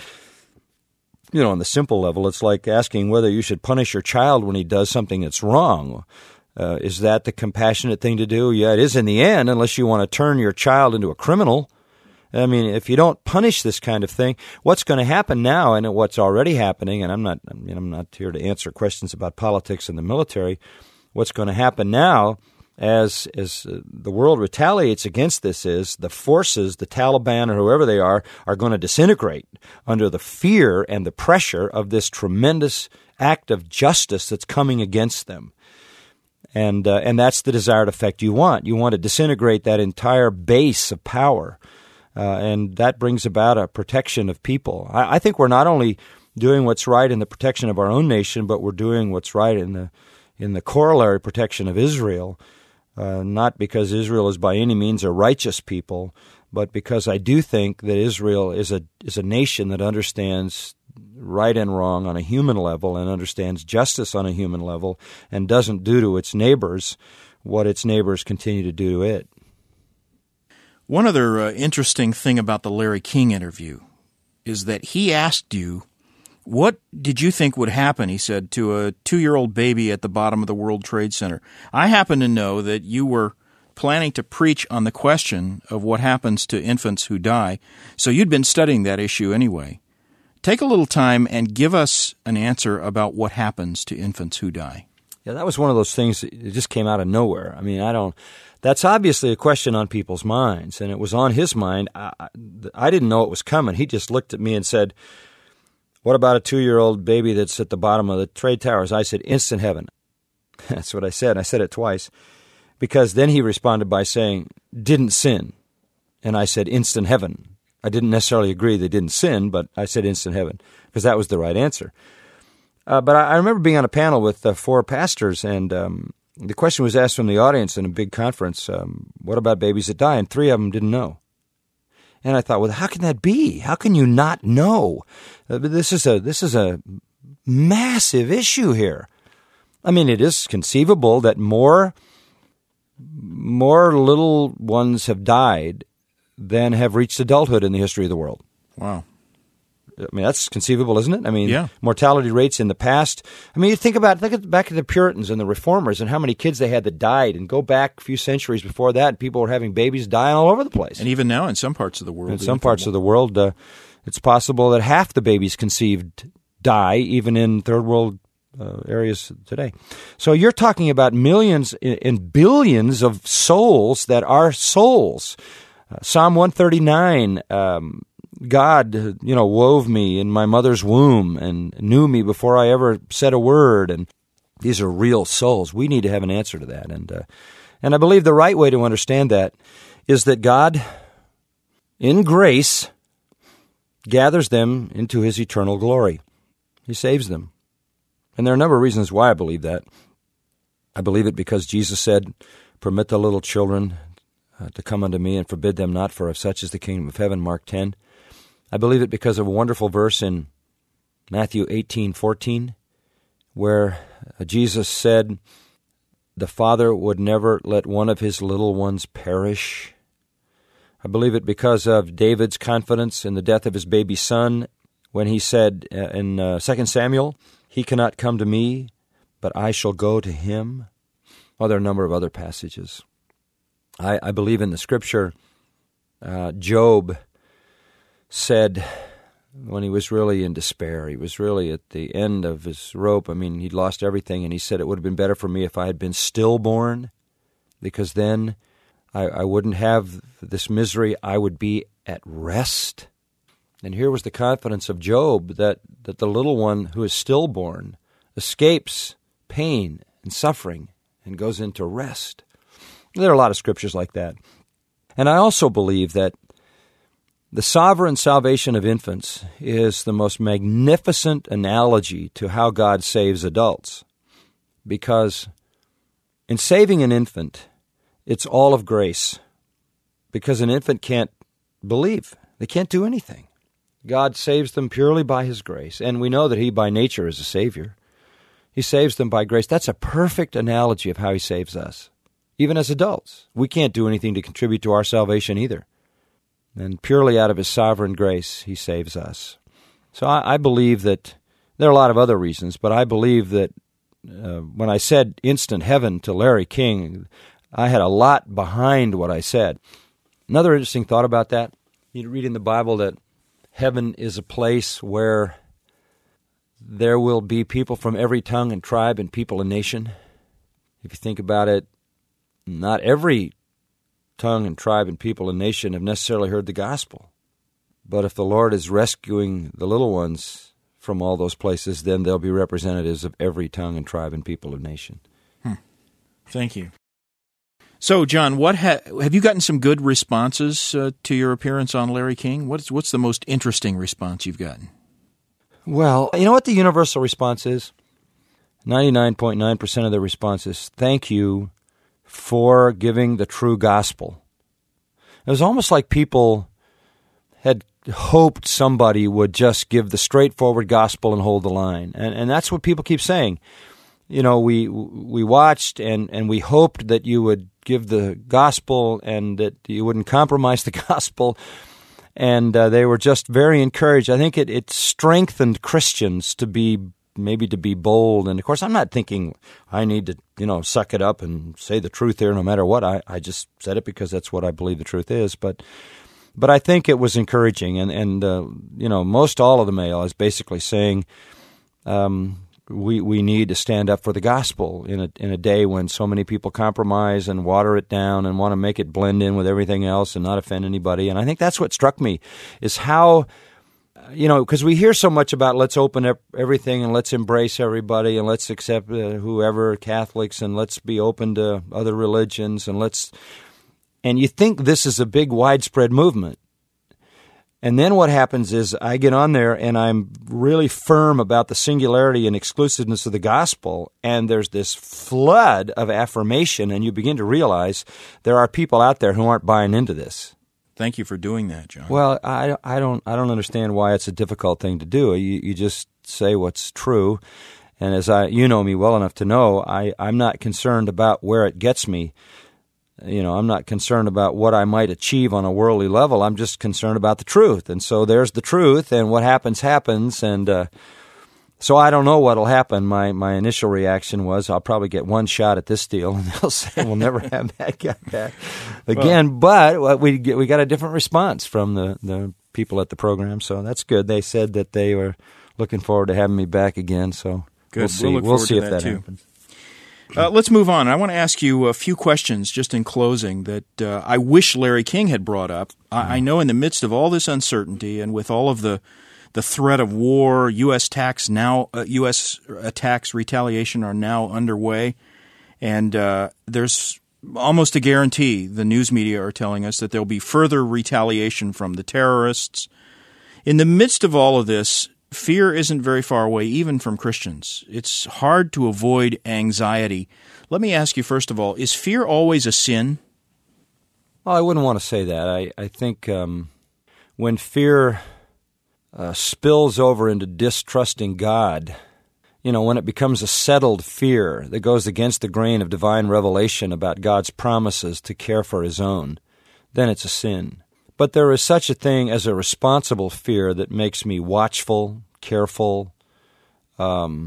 you know, on the simple level, it's like asking whether you should punish your child when he does something that's wrong. Uh, is that the compassionate thing to do? Yeah, it is in the end, unless you want to turn your child into a criminal. I mean, if you don't punish this kind of thing, what's going to happen now, and what's already happening, and I'm not, I mean, I'm not here to answer questions about politics and the military. What's going to happen now, as as uh, the world retaliates against this, is the forces, the Taliban or whoever they are, are going to disintegrate under the fear and the pressure of this tremendous act of justice that's coming against them. And uh, and that's the desired effect you want. You want to disintegrate that entire base of power, uh, and that brings about a protection of people. I, I think we're not only doing what's right in the protection of our own nation, but we're doing what's right in the in the corollary protection of Israel, uh, not because Israel is by any means a righteous people, but because I do think that Israel is a is a nation that understands right and wrong on a human level and understands justice on a human level and doesn't do to its neighbors what its neighbors continue to do to it. One other uh, interesting thing about the Larry King interview is that he asked you, what did you think would happen, he said, to a two-year-old baby at the bottom of the World Trade Center? I happen to know that you were planning to preach on the question of what happens to infants who die, so you'd been studying that issue anyway. Take a little time and give us an answer about what happens to infants who die. Yeah, that was one of those things that just came out of nowhere. I mean, I don't – that's obviously a question on people's minds, and it was on his mind. I, I didn't know it was coming. He just looked at me and said, what about a two-year-old baby that's at the bottom of the trade towers? I said, instant heaven. That's what I said. I said it twice because then he responded by saying, didn't sin. And I said, instant heaven. I didn't necessarily agree they didn't sin, but I said instant heaven because that was the right answer. Uh, but I, I remember being on a panel with uh, four pastors, and um, the question was asked from the audience in a big conference, um, what about babies that die? And three of them didn't know. And I thought, well, how can that be? How can you not know? Uh, this is a this is a massive issue here. I mean, it is conceivable that more more little ones have died than have reached adulthood in the history of the world. Wow. I mean, that's conceivable, isn't it? I mean, yeah. Mortality rates in the past. I mean, you think about think of, back at the Puritans and the Reformers and how many kids they had that died, and go back a few centuries before that, and people were having babies dying all over the place. And even now in some parts of the world. In some parts of the world, uh, it's possible that half the babies conceived die, even in third world uh, areas today. So you're talking about millions and billions of souls that are souls. Uh, Psalm one thirty-nine, um, God, you know, wove me in my mother's womb and knew me before I ever said a word. And these are real souls. We need to have an answer to that. And uh, and I believe the right way to understand that is that God, in grace, gathers them into his eternal glory. He saves them. And there are a number of reasons why I believe that. I believe it because Jesus said, permit the little children Uh, to come unto me and forbid them not, for of such is the kingdom of heaven, Mark ten. I believe it because of a wonderful verse in Matthew eighteen fourteen, where Jesus said, the Father would never let one of his little ones perish. I believe it because of David's confidence in the death of his baby son, when he said in uh, Second Samuel, he cannot come to me, but I shall go to him. Well, there are a number of other passages. I, I believe in the Scripture, uh, Job said when he was really in despair, he was really at the end of his rope. I mean, he'd lost everything, and he said, it would have been better for me if I had been stillborn, because then I, I wouldn't have this misery. I would be at rest. And here was the confidence of Job that, that the little one who is stillborn escapes pain and suffering and goes into rest. There are a lot of scriptures like that. And I also believe that the sovereign salvation of infants is the most magnificent analogy to how God saves adults. Because in saving an infant, it's all of grace. Because an infant can't believe. They can't do anything. God saves them purely by His grace. And we know that He by nature is a Savior. He saves them by grace. That's a perfect analogy of how He saves us. Even as adults, we can't do anything to contribute to our salvation either. And purely out of His sovereign grace, He saves us. So I, I believe that there are a lot of other reasons, but I believe that uh, when I said instant heaven to Larry King, I had a lot behind what I said. Another interesting thought about that, you read in the Bible that heaven is a place where there will be people from every tongue and tribe and people and nation. If you think about it, not every tongue and tribe and people and nation have necessarily heard the gospel. But if the Lord is rescuing the little ones from all those places, then they'll be representatives of every tongue and tribe and people and nation. Hmm. Thank you. So, John, what ha- have you gotten some good responses uh, to your appearance on Larry King? What's what's the most interesting response you've gotten? Well, you know what the universal response is? ninety-nine point nine percent of the response is, thank you for giving the true gospel. It was almost like people had hoped somebody would just give the straightforward gospel and hold the line. And and that's what people keep saying. You know, we we watched and, and we hoped that you would give the gospel and that you wouldn't compromise the gospel. And uh, they were just very encouraged. I think it, it strengthened Christians to be, maybe to be bold. And, of course, I'm not thinking I need to, you know, suck it up and say the truth here no matter what. I, I just said it because that's what I believe the truth is. But but I think it was encouraging. And, and uh, you know, most all of the mail is basically saying um, we we need to stand up for the gospel in a in a day when so many people compromise and water it down and want to make it blend in with everything else and not offend anybody. And I think that's what struck me, is how, you know, because we hear so much about let's open up everything and let's embrace everybody and let's accept uh, whoever, Catholics, and let's be open to other religions and let's, and you think this is a big widespread movement. And then what happens is I get on there and I'm really firm about the singularity and exclusiveness of the gospel, and there's this flood of affirmation, and you begin to realize there are people out there who aren't buying into this. Thank you for doing that, John. Well, I, I don't I don't understand why it's a difficult thing to do. You, you just say what's true, and as I you know me well enough to know, I, I'm not concerned about where it gets me. You know, I'm not concerned about what I might achieve on a worldly level. I'm just concerned about the truth. And so there's the truth, and what happens, happens. And uh, so I don't know what will happen. My my initial reaction was I'll probably get one shot at this deal, and they'll say we'll never have that guy back again. Well, but we we got a different response from the, the people at the program, so that's good. They said that they were looking forward to having me back again, so good. we'll see. We'll, we'll see that if that too. happens. Uh, let's move on. I want to ask you a few questions just in closing that uh, I wish Larry King had brought up. I, I know in the midst of all this uncertainty and with all of the the threat of war, U S attacks now, uh, U S attacks, retaliation are now underway, and uh, there's almost a guarantee, the news media are telling us, that there'll be further retaliation from the terrorists. In the midst of all of this, fear isn't very far away, even from Christians. It's hard to avoid anxiety. Let me ask you, first of all, is fear always a sin? Well, I wouldn't want to say that. I, I think um, when fear uh, spills over into distrusting God, you know, when it becomes a settled fear that goes against the grain of divine revelation about God's promises to care for His own, then it's a sin. But there is such a thing as a responsible fear that makes me watchful, careful, um,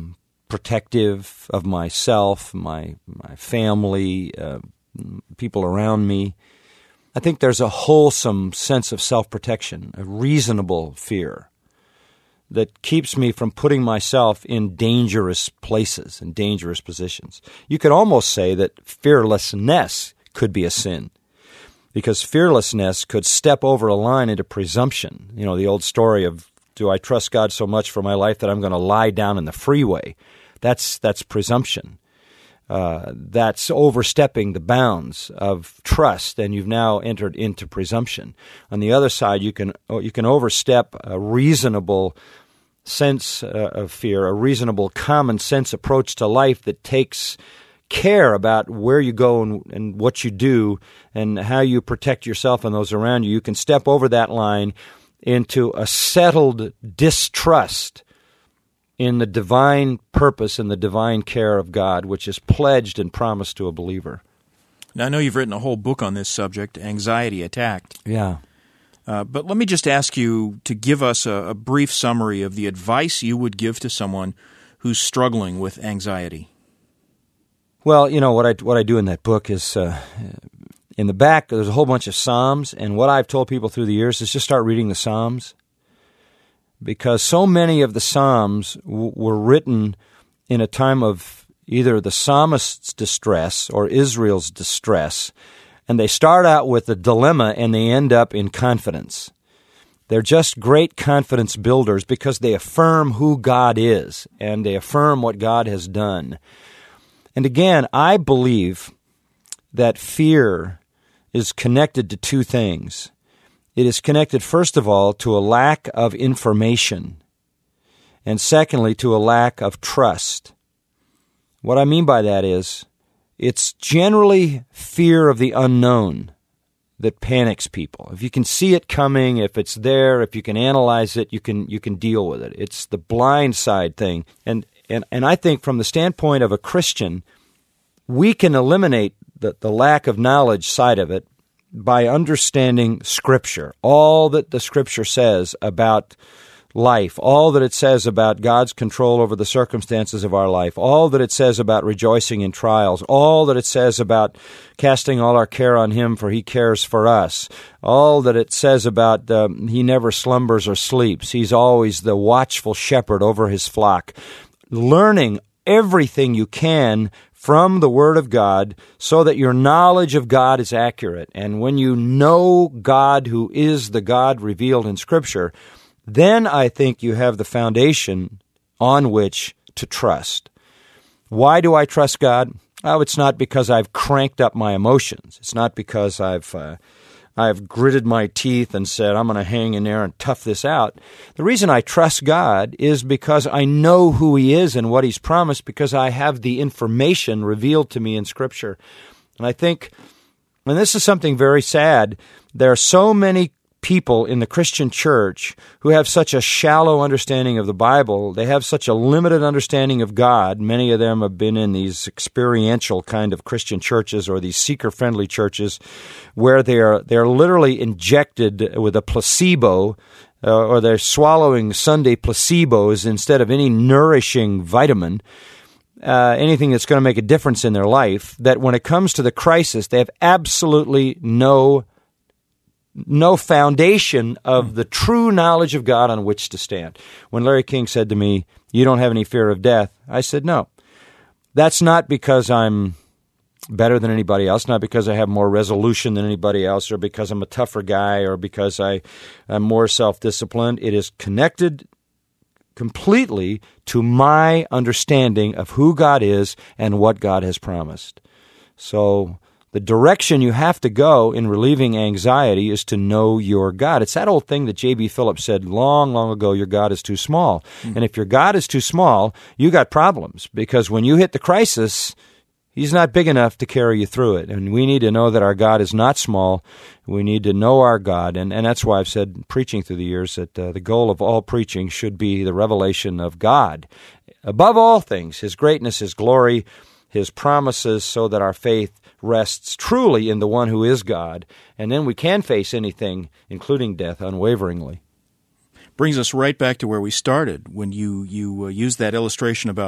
protective of myself, my my family, uh, people around me. I think there's a wholesome sense of self-protection, a reasonable fear that keeps me from putting myself in dangerous places and dangerous positions. You could almost say that fearlessness could be a sin, because fearlessness could step over a line into presumption. You know, the old story of, do I trust God so much for my life that I'm going to lie down in the freeway? That's that's presumption. Uh, that's overstepping the bounds of trust, and you've now entered into presumption. On the other side, you can you can overstep a reasonable sense uh, of fear, a reasonable common sense approach to life that takes care about where you go and, and what you do and how you protect yourself and those around you. You can step over that line into a settled distrust in the divine purpose and the divine care of God, which is pledged and promised to a believer. Now, I know you've written a whole book on this subject, Anxiety Attacked. Yeah. Uh, but let me just ask you to give us a, a brief summary of the advice you would give to someone who's struggling with anxiety. Well, you know, what I what I do in that book is, uh, in the back, there's a whole bunch of Psalms, and what I've told people through the years is just start reading the Psalms, because so many of the Psalms w- were written in a time of either the psalmist's distress or Israel's distress, and they start out with a dilemma and they end up in confidence. They're just great confidence builders because they affirm who God is and they affirm what God has done. And again, I believe that fear is connected to two things. It is connected, first of all, to a lack of information, and secondly, to a lack of trust. What I mean by that is, it's generally fear of the unknown that panics people. If you can see it coming, if it's there, if you can analyze it, you can you can deal with it. It's the blind side thing. And and, and I think from the standpoint of a Christian, we can eliminate the, the lack of knowledge side of it by understanding Scripture, all that the Scripture says about life, all that it says about God's control over the circumstances of our life, all that it says about rejoicing in trials, all that it says about casting all our care on Him, for He cares for us, all that it says about um, He never slumbers or sleeps. He's always the watchful shepherd over His flock. Learning everything you can from the Word of God so that your knowledge of God is accurate. And when you know God, who is the God revealed in Scripture, then I think you have the foundation on which to trust. Why do I trust God? Oh, it's not because I've cranked up my emotions. It's not because I've uh, I've gritted my teeth and said, I'm going to hang in there and tough this out. The reason I trust God is because I know who He is and what He's promised, because I have the information revealed to me in Scripture. And I think, and this is something very sad, there are so many people in the Christian church who have such a shallow understanding of the Bible. They have such a limited understanding of God. Many of them have been in these experiential kind of Christian churches or these seeker-friendly churches where they're they're literally injected with a placebo, uh, or they're swallowing Sunday placebos instead of any nourishing vitamin, uh, anything that's going to make a difference in their life, that when it comes to the crisis, they have absolutely no no foundation of the true knowledge of God on which to stand. When Larry King said to me, you don't have any fear of death, I said, no. That's not because I'm better than anybody else, not because I have more resolution than anybody else, or because I'm a tougher guy, or because I am more self-disciplined. It is connected completely to my understanding of who God is and what God has promised. So the direction you have to go in relieving anxiety is to know your God. It's that old thing that J B Phillips said long, long ago, your God is too small. Mm-hmm. And if your God is too small, you got problems, because when you hit the crisis, He's not big enough to carry you through it. And we need to know that our God is not small. We need to know our God. And, and that's why I've said, preaching through the years, that uh, the goal of all preaching should be the revelation of God. Above all things, His greatness, His glory, His promises, so that our faith rests truly in the one who is God, and then we can face anything, including death, unwaveringly. Brings us right back to where we started when you you uh, used that illustration about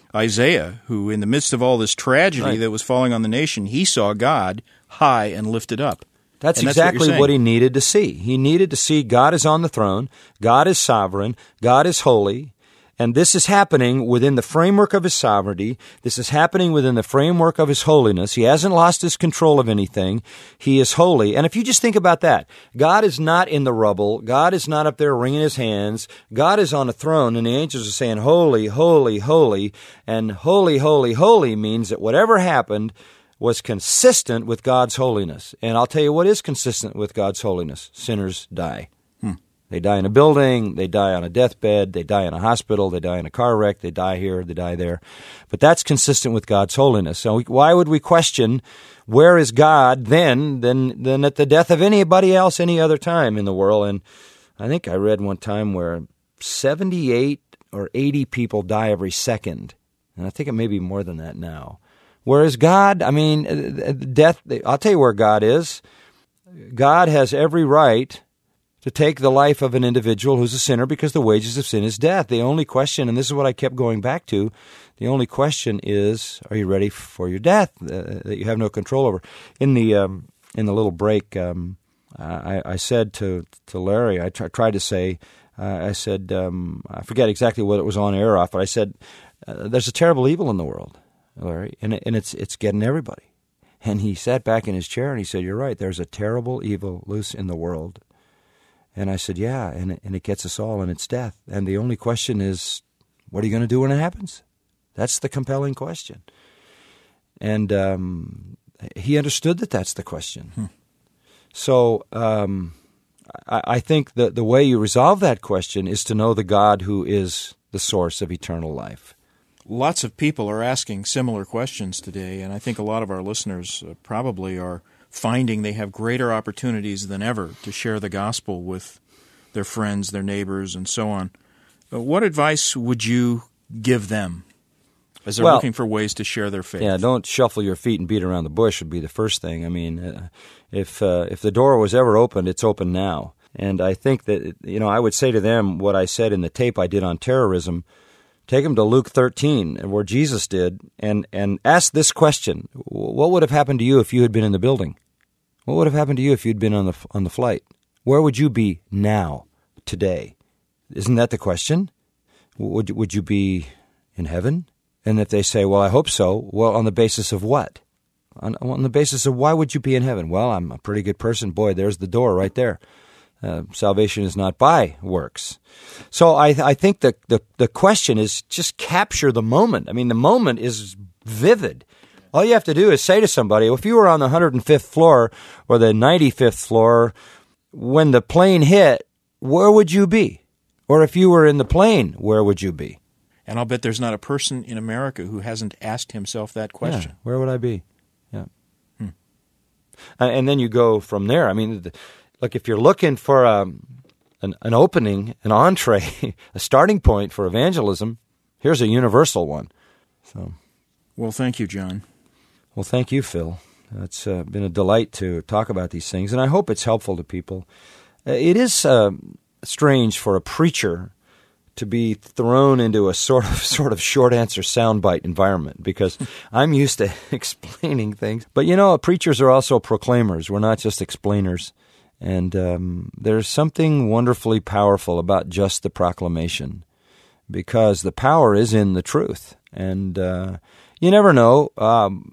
Isaiah, who in the midst of all this tragedy Right. that was falling on the nation, he saw God high and lifted up. That's And that's what you're exactly saying. what he needed to see. He needed to see God is on the throne, God is sovereign, God is holy, and this is happening within the framework of his sovereignty. This is happening within the framework of his holiness. He hasn't lost his control of anything. He is holy. And if you just think about that, God is not in the rubble. God is not up there wringing his hands. God is on a throne, and the angels are saying, holy, holy, holy. And holy, holy, holy means that whatever happened was consistent with God's holiness. And I'll tell you what is consistent with God's holiness. Sinners die. Hmm. They die in a building, they die on a deathbed, they die in a hospital, they die in a car wreck, they die here, they die there. But that's consistent with God's holiness. So we, why would we question where is God then than, than at the death of anybody else any other time in the world? And I think I read one time where seventy-eight or eighty people die every second. And I think it may be more than that now. Whereas God, I mean, death, I'll tell you where God is. God has every right to take the life of an individual who's a sinner because the wages of sin is death. The only question, and this is what I kept going back to, the only question is, are you ready for your death uh, that you have no control over? In the um, in the little break, um, I, I said to, to Larry, I tr- tried to say, uh, I said, um, I forget exactly what it was on air off, but I said, uh, there's a terrible evil in the world, Larry, and, it, and it's it's getting everybody. And he sat back in his chair and he said, you're right, there's a terrible evil loose in the world. And I said, yeah, and it, and it gets us all, and it's death. And the only question is, what are you going to do when it happens? That's the compelling question. And um, he understood that that's the question. Hmm. So um, I, I think that the way you resolve that question is to know the God who is the source of eternal life. Lots of people are asking similar questions today, and I think a lot of our listeners uh, probably are finding they have greater opportunities than ever to share the gospel with their friends, their neighbors, and so on. Uh, what advice would you give them as they're well, looking for ways to share their faith? Yeah, don't shuffle your feet and beat around the bush would be the first thing. I mean, uh, if uh, if the door was ever opened, it's open now. And I think that, you know, I would say to them what I said in the tape I did on terrorism. Take them to Luke thirteen, where Jesus did, and, and ask this question. What would have happened to you if you had been in the building? What would have happened to you if you'd been on the on the flight? Where would you be now, today? Isn't that the question? Would, would you be in heaven? And if they say, well, I hope so, well, on the basis of what? On, on the basis of why would you be in heaven? Well, I'm a pretty good person. Boy, there's the door right there. Uh, salvation is not by works. So I, I think the, the the question is just capture the moment. I mean, the moment is vivid. All you have to do is say to somebody, if you were on the one hundred fifth floor or the ninety-fifth floor, when the plane hit, where would you be? Or if you were in the plane, where would you be? And I'll bet there's not a person in America who hasn't asked himself that question. Yeah, where would I be? Yeah. Hmm. And, and then you go from there. I mean, the, Look, if you're looking for a, an, an opening, an entree, a starting point for evangelism, here's a universal one. So, well, thank you, John. Well, thank you, Phil. It's uh, been a delight to talk about these things, and I hope it's helpful to people. Uh, it is uh, strange for a preacher to be thrown into a sort of sort of short answer soundbite environment because I'm used to explaining things. But, you know, preachers are also proclaimers. We're not just explainers. And um, there's something wonderfully powerful about just the proclamation because the power is in the truth. And uh, you never know um,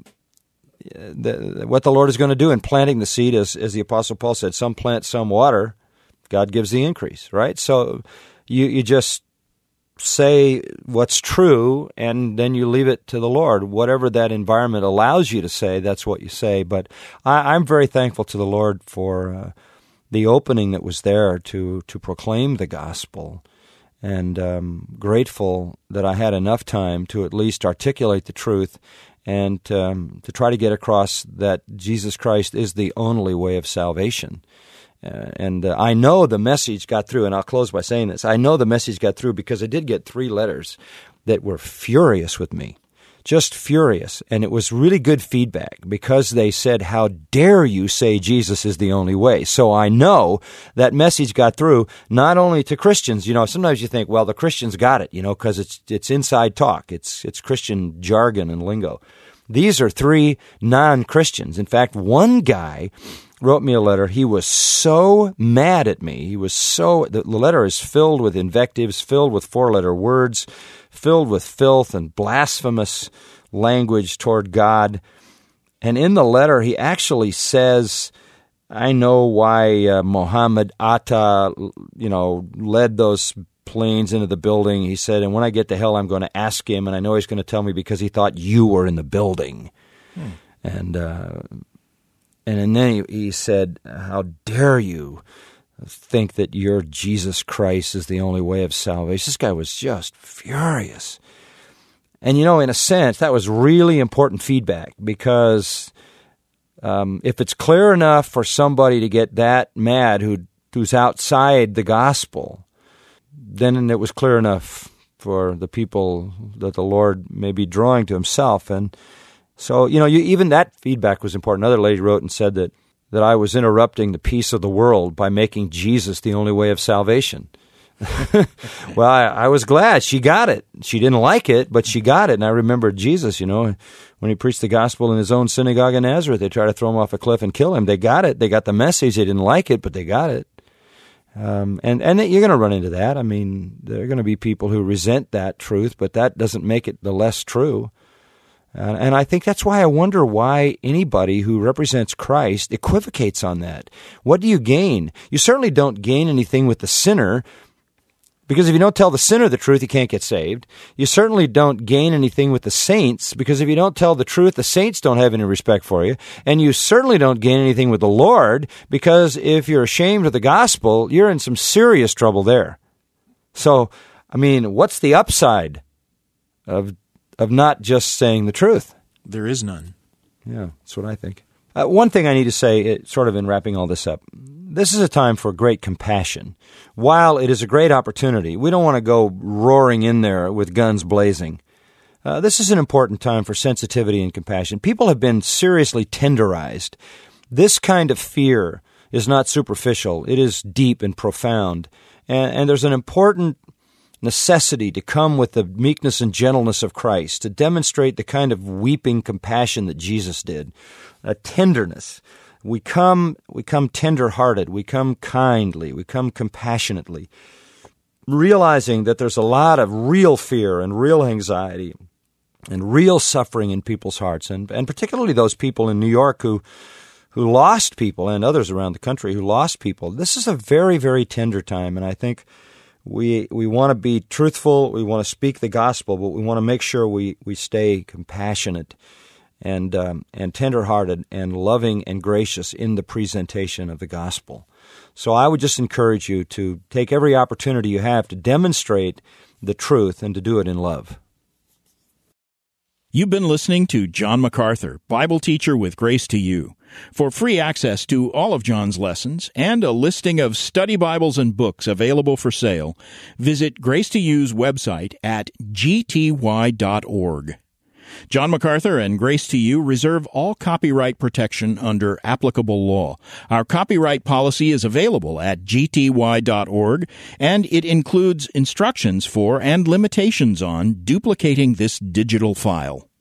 the, what the Lord is going to do in planting the seed. As, as the Apostle Paul said, some plant, some water. God gives the increase, right? So you, you just say what's true, and then you leave it to the Lord. Whatever that environment allows you to say, that's what you say. But I, I'm very thankful to the Lord for uh, the opening that was there to to proclaim the gospel, and um, grateful that I had enough time to at least articulate the truth and um, to try to get across that Jesus Christ is the only way of salvation. Uh, and uh, I know the message got through, and I'll close by saying this. I know the message got through because I did get three letters that were furious with me, just furious. And it was really good feedback because they said, how dare you say Jesus is the only way? So I know that message got through not only to Christians. You know, sometimes you think, well, the Christians got it, you know, because it's it's inside talk. It's it's Christian jargon and lingo. These are three non-Christians. In fact, one guy wrote me a letter. He was so mad at me. He was so, the letter is filled with invectives, filled with four-letter words, filled with filth and blasphemous language toward God. And in the letter, he actually says, I know why uh, Mohammed Atta, you know, led those planes into the building. He said, and when I get to hell, I'm going to ask him, and I know he's going to tell me because he thought you were in the building. Hmm. And, uh, and and then he, he said, how dare you think that your Jesus Christ is the only way of salvation? This guy was just furious. And, you know, in a sense, that was really important feedback because um, if it's clear enough for somebody to get that mad who who's outside the gospel, then it was clear enough for the people that the Lord may be drawing to himself. And so, you know, you, even that feedback was important. Another lady wrote and said that, that I was interrupting the peace of the world by making Jesus the only way of salvation. Well, I, I was glad she got it. She didn't like it, but she got it. And I remembered Jesus, you know, when he preached the gospel in his own synagogue in Nazareth, they tried to throw him off a cliff and kill him. They got it. They got the message. They didn't like it, but they got it. Um, and, and you're going to run into that. I mean, there are going to be people who resent that truth, but that doesn't make it the less true. Uh, and I think that's why I wonder why anybody who represents Christ equivocates on that. What do you gain? You certainly don't gain anything with the sinner, because if you don't tell the sinner the truth, he can't get saved. You certainly don't gain anything with the saints, because if you don't tell the truth, the saints don't have any respect for you. And you certainly don't gain anything with the Lord, because if you're ashamed of the gospel, you're in some serious trouble there. So, I mean, what's the upside of of not just saying the truth? There is none. Yeah, that's what I think. Uh, one thing I need to say, it, sort of in wrapping all this up, this is a time for great compassion. While it is a great opportunity, we don't want to go roaring in there with guns blazing. Uh, this is an important time for sensitivity and compassion. People have been seriously tenderized. This kind of fear is not superficial. It is deep and profound. And, and there's an important necessity to come with the meekness and gentleness of Christ, to demonstrate the kind of weeping compassion that Jesus did, a tenderness. We come, we come tender-hearted, we come kindly, we come compassionately, realizing that there's a lot of real fear and real anxiety and real suffering in people's hearts, and, and particularly those people in New York who who lost people, and others around the country who lost people. This is a very, very tender time, and I think we we want to be truthful, we want to speak the gospel, but we want to make sure we, we stay compassionate and um, and tender-hearted and loving and gracious in the presentation of the gospel. So I would just encourage you to take every opportunity you have to demonstrate the truth and to do it in love. You've been listening to John MacArthur, Bible teacher with Grace to You. For free access to all of John's lessons and a listing of study Bibles and books available for sale, visit Grace to You's website at g t y dot org. John MacArthur and Grace to You reserve all copyright protection under applicable law. Our copyright policy is available at g t y dot org, and it includes instructions for and limitations on duplicating this digital file.